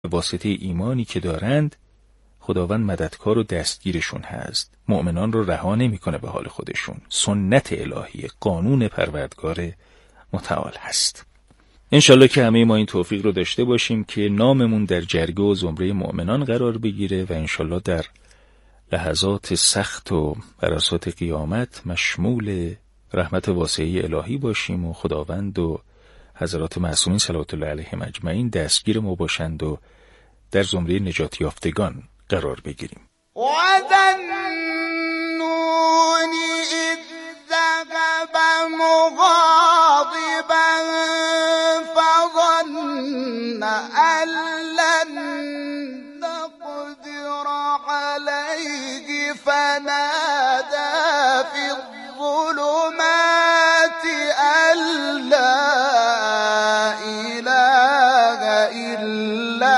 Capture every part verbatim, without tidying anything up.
به واسطه ایمانی که دارند خداوند مددکار و دستگیرشون هست. مؤمنان رو رها نمیکنه به حال خودشون. سنت الهی، قانون پروردگار متعال هست. انشالله که همه ما این توفیق رو داشته باشیم که ناممون در جرگه و زمره مؤمنان قرار بگیره و انشالله در لحظات سخت و عرصات قیامت مشمول رحمت واسعه الهی باشیم و خداوند و حضرات معصومین صلوات الله علیهم اجمعین دستگیر ما باشند و در زمره نجات یافتگان قرار بگیریم. وَذَنُّونِ إِذ ذَهَبَ مُغَاضِبًا فَظَنَّ أَن لَّن نَّقْدِرَ عَلَيْهِ فَنَادَىٰ فِي الظُّلُمَاتِ أَن لَّا إِلَٰهَ إِلَّا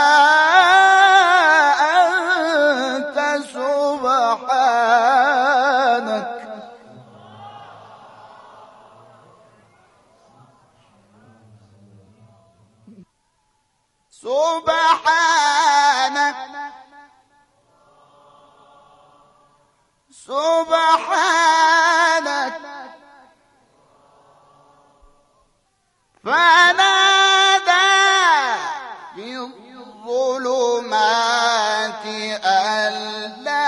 سبحانك سبحانك فنادى في الظلمات أن لا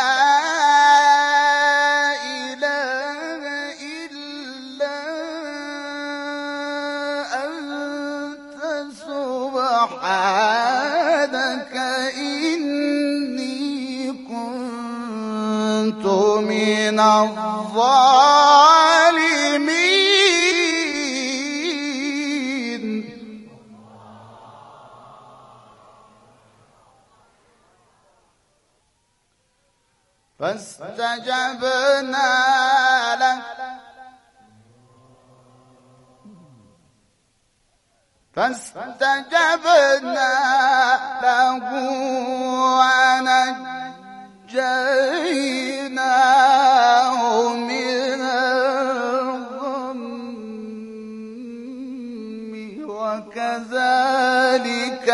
إله إلا أنت سبحانك إني كنت من الظالمين. فاستجبنا له فاستجبنا له ونجيناه من الغم وكذلك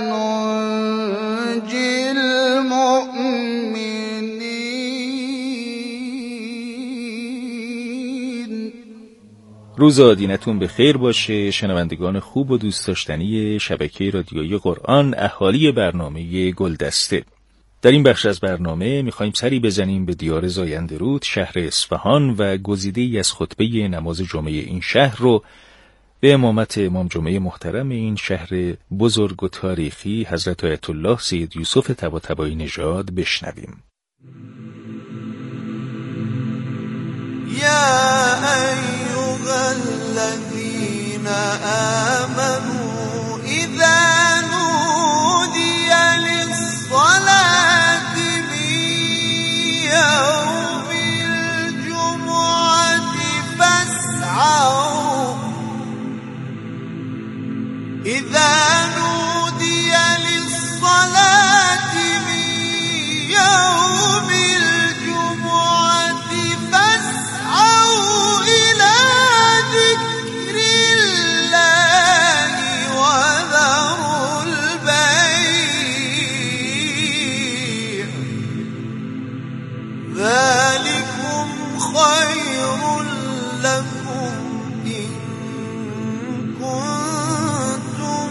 ننجي المؤمنين. روز آدینتون به خیر باشه شنوندگان خوب و دوست داشتنی شبکه رادیویی قرآن، اهالی برنامه گلدسته. در این بخش از برنامه میخوایم سری بزنیم به دیار زایندرود، شهر اصفهان و گزیده‌ای از خطبه نماز جمعه این شهر رو به امامت امام جمعه محترم این شهر بزرگ و تاریخی حضرت آیت الله سید یوسف طباطبایی نژاد بشنویم. یا ایها الذین آمنوا اذا نودی للصلاة من یوم الجمعة فاسعوا اذا نودی للصلاة من یوم الجمعة فاسعوا إلى ذكر الله وذروا البيع ذلكم خير لكم إن كنتم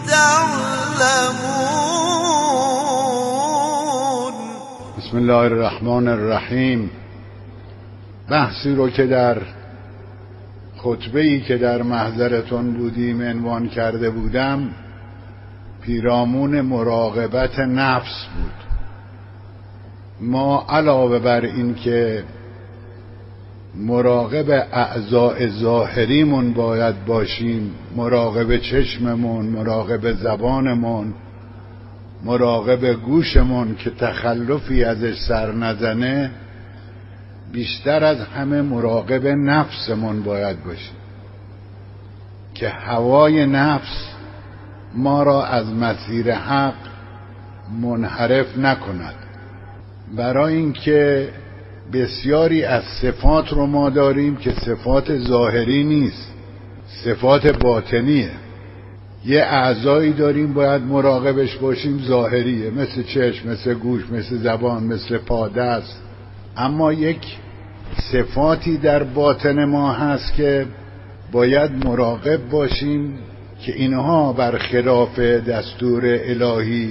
تعلمون. بسم الله الرحمن الرحیم. بحثی رو که در خطبه‌ای که در محضرتون بودیم عنوان کرده بودم پیرامون مراقبت نفس بود. ما علاوه بر این که مراقب اعضاء ظاهریمون باید باشیم، مراقب چشممون، مراقب زبانمون، مراقب گوشمون که تخلفی ازش سر نزنه، بیشتر از همه مراقب نفسمون باید باشیم که هوای نفس ما را از مسیر حق منحرف نکند. برای اینکه بسیاری از صفات رو ما داریم که صفات ظاهری نیست، صفات باطنیه. یه اعضایی داریم باید مراقبش باشیم، ظاهریه، مثل چشم، مثل گوش، مثل زبان، مثل پا، دست. اما یک صفاتی در باطن ما هست که باید مراقب باشیم که اینها برخلاف دستور الهی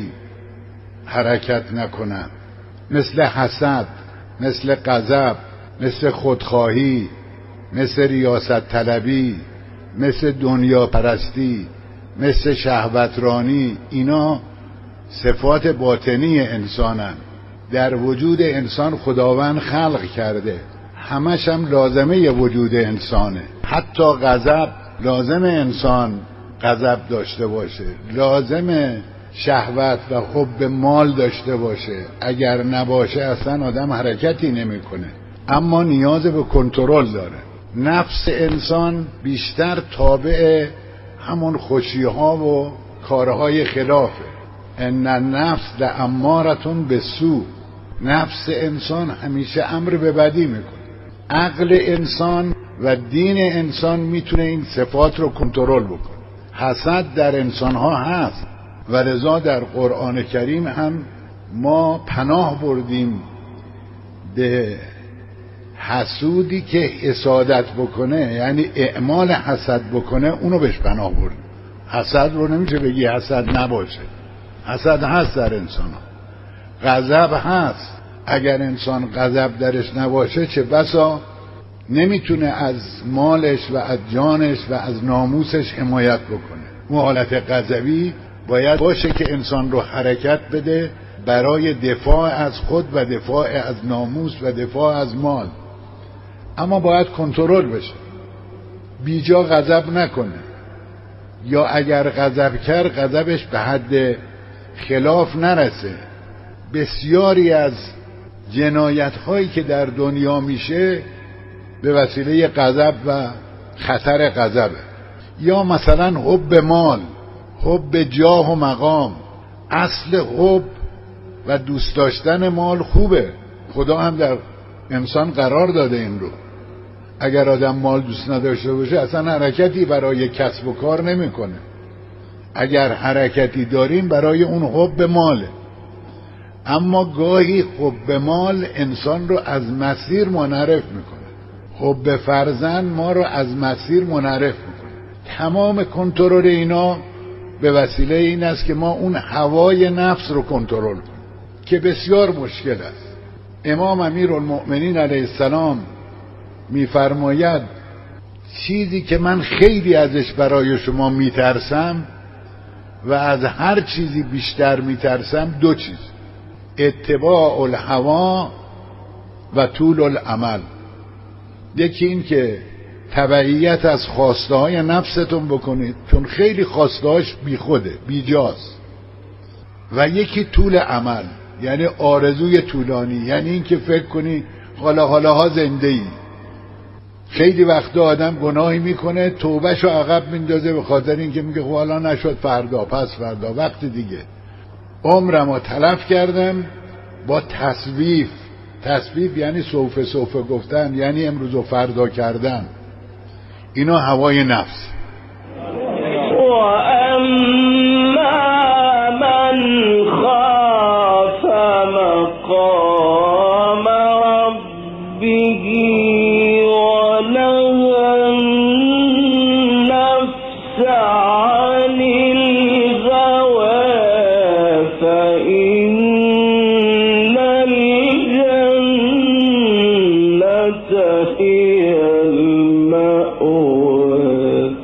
حرکت نکنن، مثل حسد، مثل غضب، مثل خودخواهی، مثل ریاست طلبی، مثل دنیا پرستی، مثل شهوترانی. اینا صفات باطنی انسانن، در وجود انسان خداوند خلق کرده، همش هم لازمه وجود انسانه. حتی غضب لازم انسان غضب داشته باشه، لازم شهوت و حب مال داشته باشه، اگر نباشه اصلا آدم حرکتی نمیکنه. اما نیاز به کنترل داره. نفس انسان بیشتر تابع همون خوشی‌ها و کارهای خلافه. ان النفس لامارة بالسوء. نفس انسان همیشه امر به بدی میکنه. عقل انسان و دین انسان میتونه این صفات رو کنترل بکنه. حسد در انسانها هست و لذا در قرآن کریم هم ما پناه بردیم به حسودی که حسادت بکنه، یعنی اعمال حسد بکنه، اونو بهش پناه بردیم. حسد رو نمیشه بگی حسد نباشه، حسد هست در انسان ها. غضب هست، اگر انسان غضب درش نباشه چه بسا نمیتونه از مالش و از جانش و از ناموسش حمایت بکنه. اون حالت غضبی باید باشه که انسان رو حرکت بده برای دفاع از خود و دفاع از ناموس و دفاع از مال. اما باید کنترل بشه، بیجا غضب نکنه، یا اگر غضب کرد غضبش به حد خلاف نرسه. بسیاری از جنایت هایی که در دنیا میشه به وسیله غضب و خطر غضبه. یا مثلا حب مال، حب جاه و مقام. اصل حب و دوست داشتن مال خوبه، خدا هم در انسان قرار داده این رو. اگر آدم مال دوست نداشته باشه اصلا حرکتی برای کسب و کار نمیکنه. اگر حرکتی داریم برای اون حب ماله. اما گاهی حب مال انسان رو از مسیر منحرف میکنه. حب فرزند ما رو از مسیر منحرف میکنه. تمام کنترل اینا به وسیله این است که ما اون هوای نفس رو کنترل کنیم که بسیار مشکل است. امام امیرالمؤمنین علیه السلام میفرماید چیزی که من خیلی ازش برای شما میترسم و از هر چیزی بیشتر میترسم دو چیز: اتباع الهوا و طول الامل. یکی این که تبعیت از خواسته های نفستون بکنید چون خیلی خواسته هاش بی خوده، بی جاست. و یکی طول عمل، یعنی آرزوی طولانی، یعنی این که فکر کنی حالا حالا ها زنده ای. خیلی وقتا آدم گناهی میکنه توبهشو عقب میندازه به خاطر اینکه میگه خب حالا نشد، فردا، پس فردا، وقت دیگه. عمرمو تلف کردم با تسویف. تسویف یعنی سوف سوف گفتن، یعنی امروز و فردا کردن. اینا هوای نفس. و اما من خاف مقام ربه و نهى النفس عن الهوى فإن الجنة هي المأوى.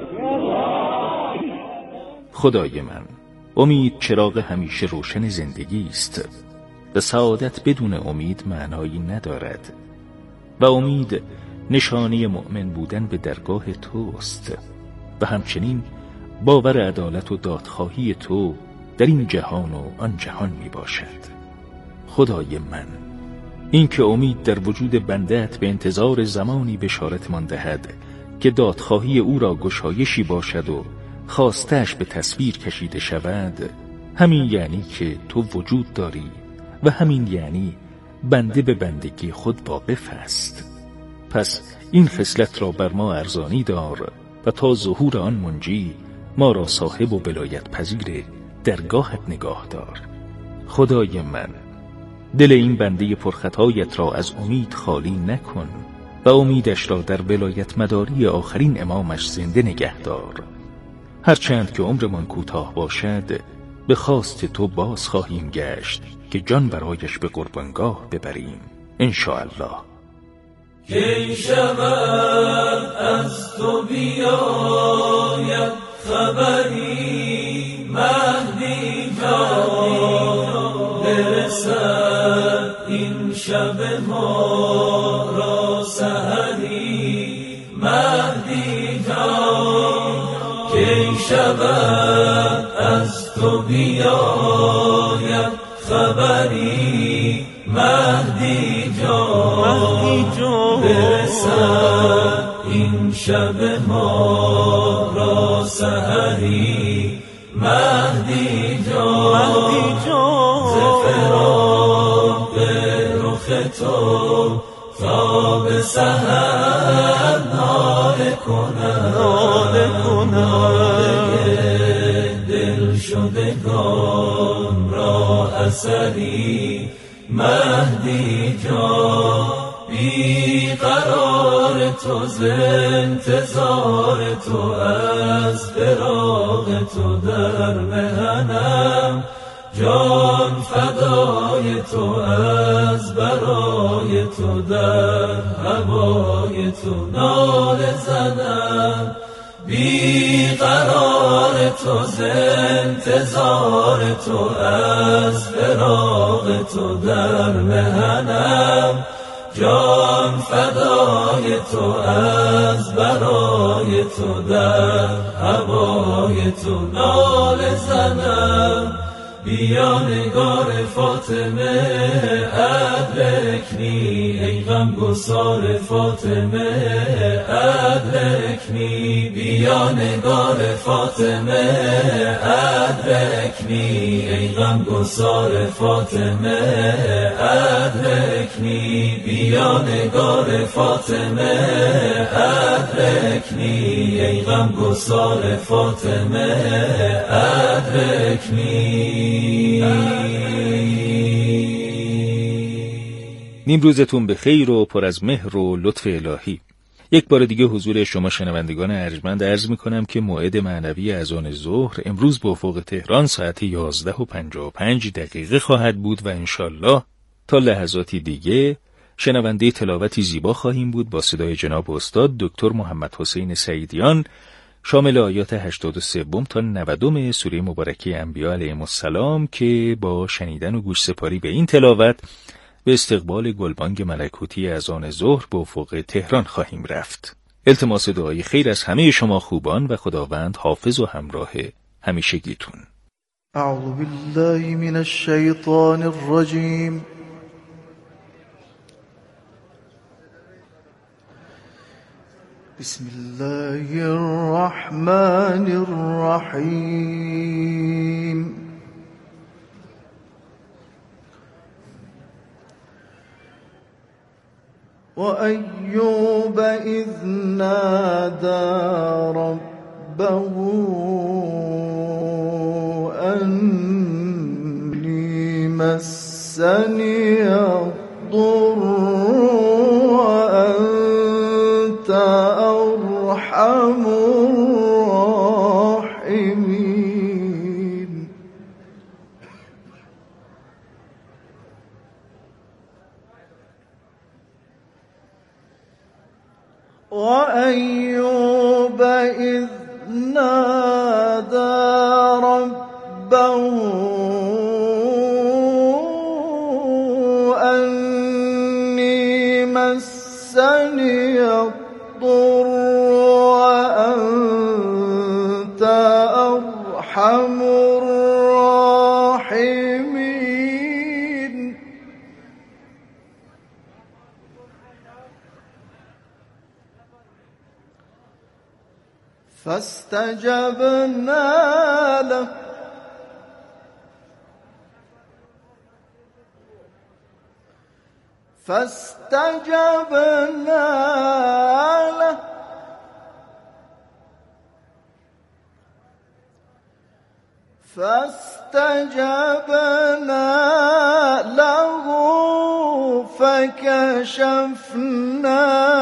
خدای من، امید چراغ همیشه روشن زندگی است و سعادت بدون امید معنایی ندارد و امید نشانه مؤمن بودن به درگاه توست و همچنین باور عدالت و دادخواهی تو در این جهان و آن جهان می باشد. خدای من، این که امید در وجود بنده‌ات به انتظار زمانی بشارت مان دهد که دادخواهی او را گشایشی باشد و خواستش به تصویر کشیده شود، همین یعنی که تو وجود داری و همین یعنی بنده به بندگی خود واقف است. پس این خصلت را بر ما ارزانی دار و تا ظهور آن منجی ما را صاحب و ولایت پذیر درگاهت نگاه دار. خدای من، دل این بنده پرخطایت را از امید خالی نکن و امیدش را در ولایت مداری آخرین امامش زنده نگه دار. هرچند که عمرمان کوتاه باشد، به خواست تو باز خواهیم گشت که جان برایش به قربانگاه ببریم انشاءالله. کی شود از تو بیاید خبری، مهدی جان برسد این شب ما را سحری. مهدی جان کی شود از تو بیاید خبری، مهدی جان برسد این شب ما را سحری. مهدی جان ز فراق رخ تو تا به سحر ناله کنم، ناله دل شدگان را اثری. مهدی جان بی قرار تو ز انتظار تو، از فراق تو در مهنم جان فدای تو، از برای تو در هوای تو ناله زنم. بی قرار تو ز انتظار تو، از فراق تو در مهنم جان فدای تو، از برای تو در هوای تو ناله زنم. بیا نگار فاطمه ادرکنی، ای غم گسار فاطمه ادرکنی. بیا نگار فاطمه ادرکنی، ای غم گسار فاطمه ادرکنی. بیا نگار فاطمه ادرکنی، ای غم گسار فاطمه ادرکنی. نیمروزتون به خیر و پر از مهر و لطف الهی. یک بار دیگه حضور شما شنوندگان ارجمند عرض میکنم که موعد معنوی اذان ظهر امروز به افق تهران ساعت یازده و پنجاه و پنج دقیقه خواهد بود و انشالله تا لحظاتی دیگه شنونده تلاوتی زیبا خواهیم بود با صدای جناب استاد دکتر محمد حسین سعیدیان، شامل آیات هشتاد و سه تا نود سوره مبارکه انبیاء علیهم السلام، که با شنیدن و گوش سپاری به این تلاوت به استقبال گلبانگ ملکوتی اذان ظهر به افق تهران خواهیم رفت. التماس دعای خیر از همه شما خوبان و خداوند حافظ و همراه همیشگیتون. اعوذ بالله من الشیطان الرجیم. بسم الله الرحمن الرحیم. وأيوب إذ نادى ربه أني مسني الضر وأنت أرحم الراحمين. وأيوب إذ نادى ربه أني مسني الضر وأنت أرحم الراحمين. فاستجبنا له فاستجبنا له فاستجبنا له فكشفنا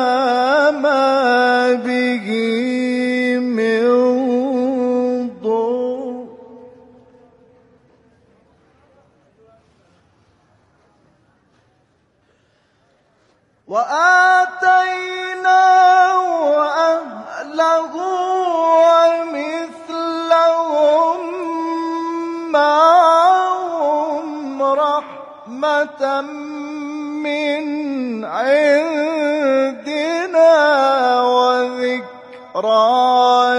ما به من ضر وآتيناه أهله ومثلهم معهم رحمة من عندنا وذكرى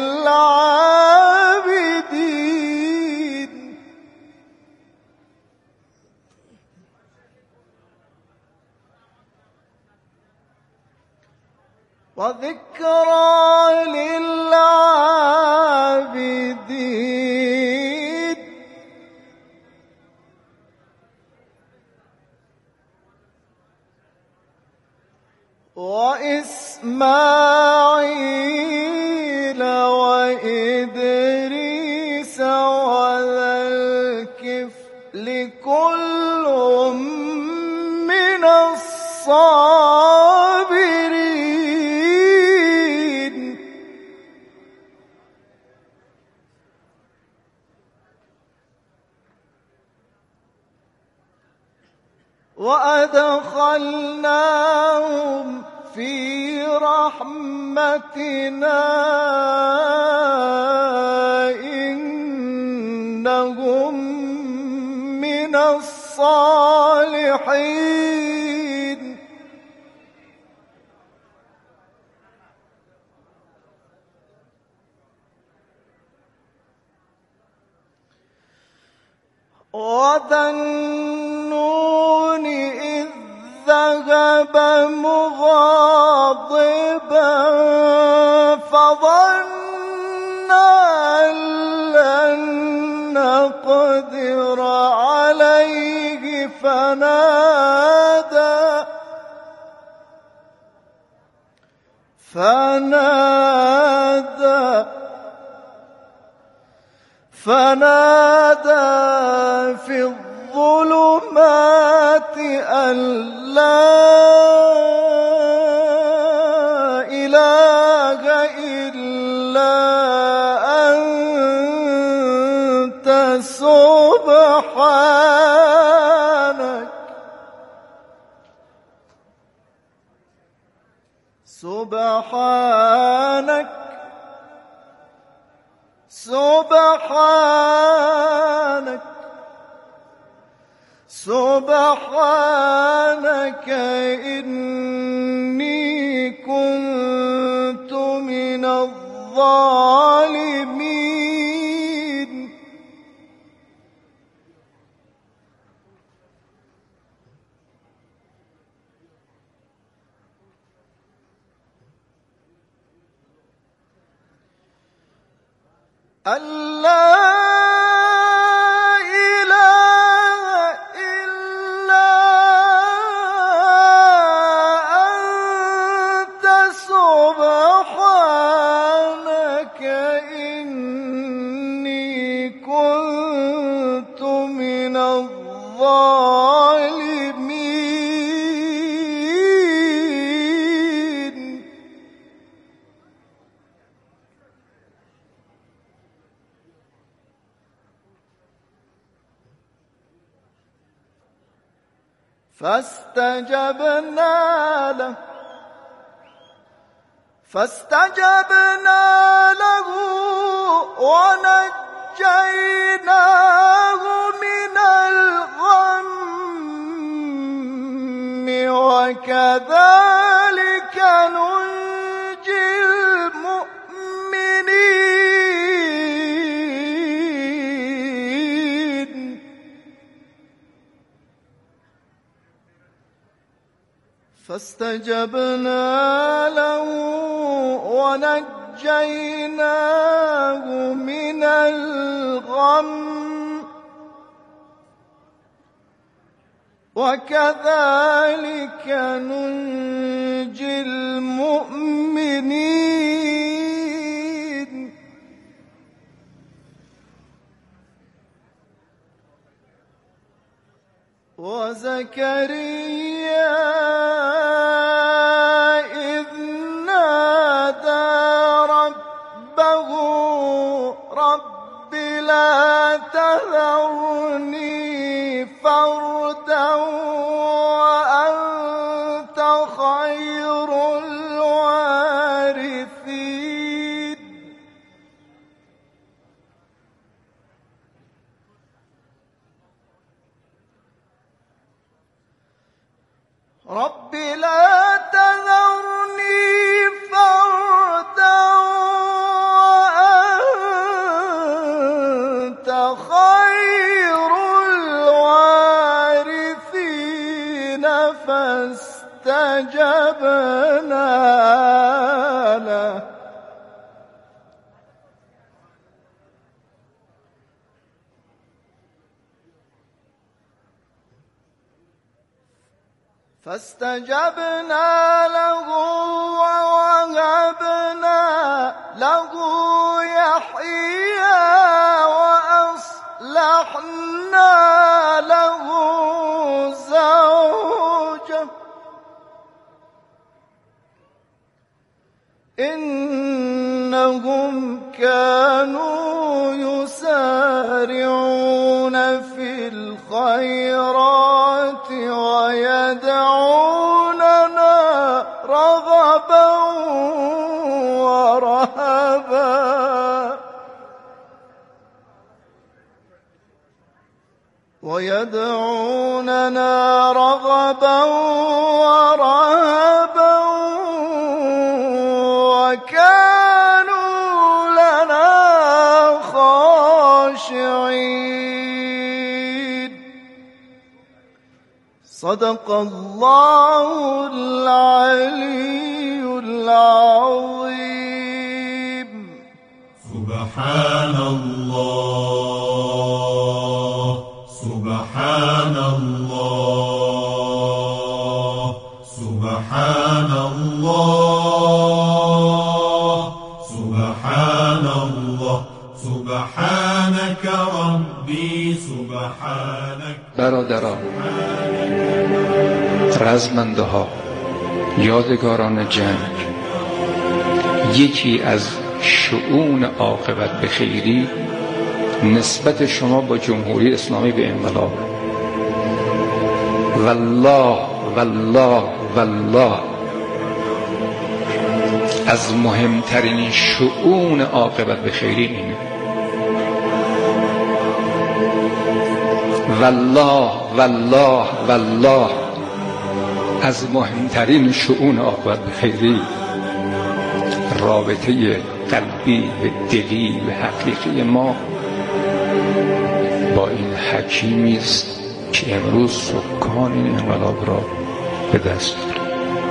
للعابدين وذكرى للعابدين وإسماعيل وإدريس وذا الكفل كل من الصابرين وأدخلناهم في رحمتنا إنهم من الصالحين وذا النون إذ ذهب مغاضبا فظن أن لن نقدر عليه فنادى فنادى فنادى في الظلمات أن لا إله إلا أنت سبحانك سبحانك سبحانك سبحانك إني كنت من الظالمين ألا إله إلا أنت سبحانك إني كنت من الظالمين فاستجبنا له فاستجبنا له ونجيناه من الغم وكذلك ننجي المؤمنين فاستجبنا له ونجيناه من الغم وكذلك ننجي المؤمنين وزكريا إذ نادى ربه رب لا تذرني فردا وأنت خير الوارثين رب لا تذرني فردا وأنت خير الوارثين فاستجبنا له فاستجبنا له ووهبنا له يحيى وأصلحنا له زوجه إنهم كانوا يسارعون في الخيرات ويدعوننا رغبا ورهبا ويدعوننا رغبا ورهبا وكانوا لنا خاشعين صدق الله العلي العظيم. سبحان الله سبحان الله سبحان الله سبحان الله سبحانك ربي سبحانك. برادران، رزمنده ها، یادگاران جنگ، یکی از شؤون عاقبت به خیری نسبت شما با جمهوری اسلامی به انقلاب. والله والله والله از مهمترین شؤون عاقبت به خیری اینه. والله والله والله از مهمترین شؤون عاقبت به خیری رابطه قلبی و دلی و حقیقی ما با این حکیمی است که امروز سکان این انقلاب را به دست دارد.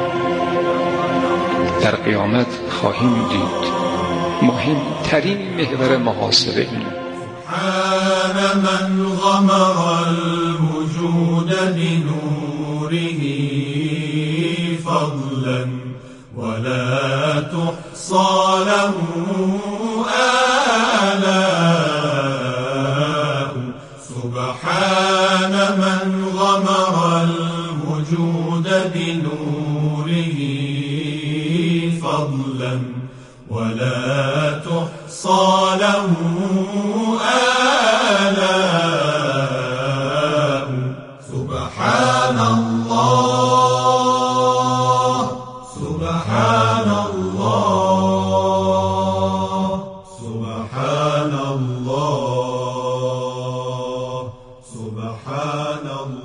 در قیامت خواهیم دید مهمترین محور محاسبه اینه. سبحان من غمر الوجود بنوره فضلا ولا تحصى له آلاء. سبحان من غمر الوجود بنوره فضلا ولا تحصى له آلاء. سبحان الله سبحان الله سبحان الله سبحان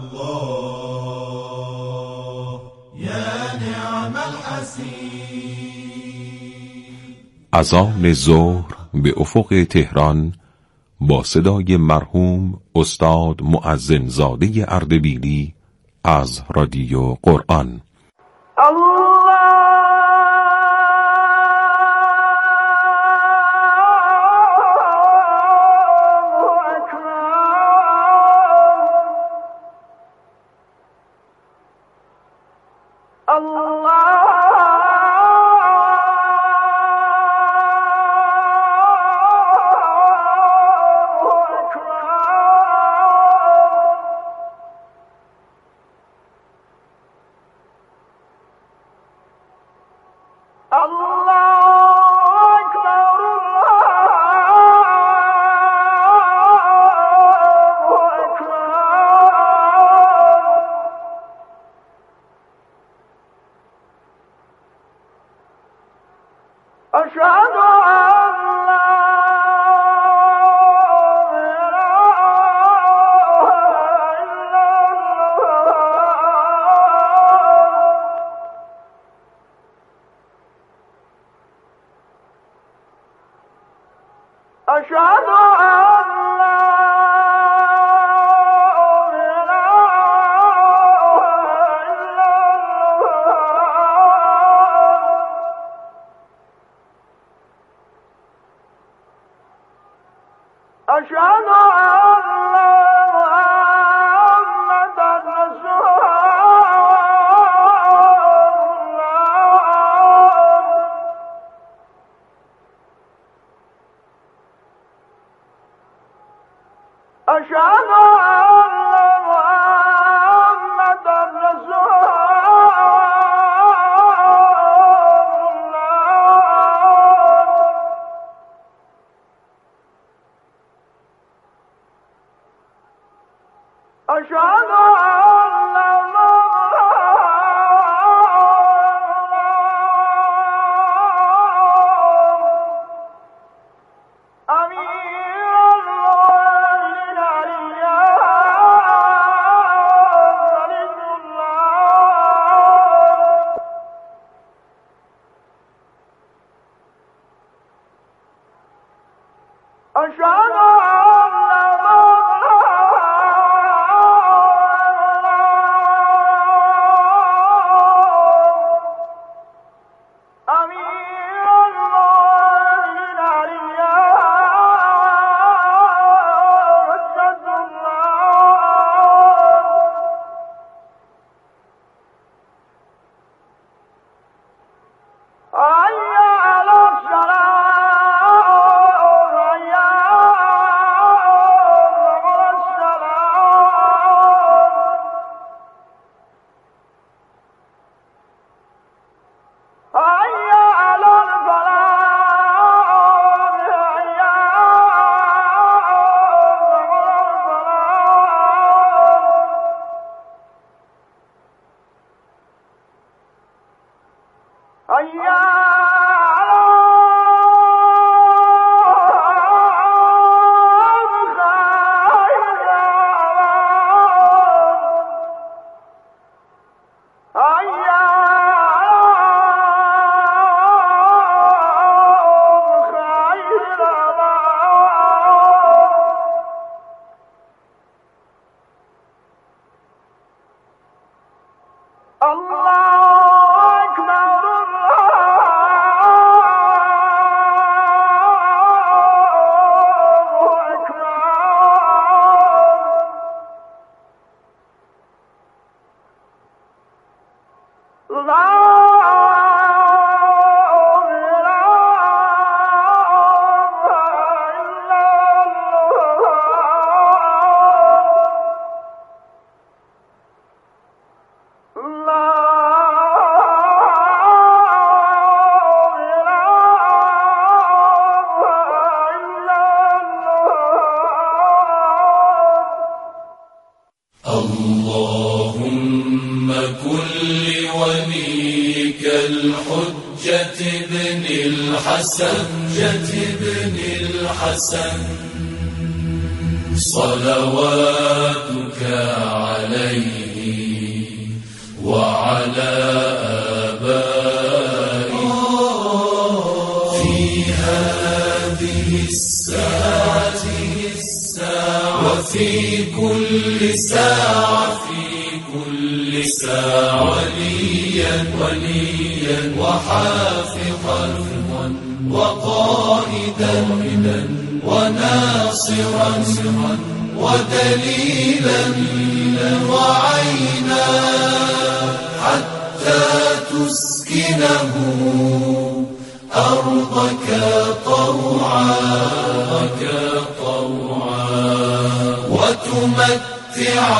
الله يا نعم الحسين. اذان ظهر به افق تهران با صدای مرحوم استاد مؤذن زاده اردبیلی از رادیو قرآن. صلواتك عليه وعلى آبائه في هذه الساعة وفي كل ساعة في كل ساعة وليا وليا وحافظا وقائدا وناصرا ودليلا وعينا حتى تسكنه أرضك طوعا وتمتع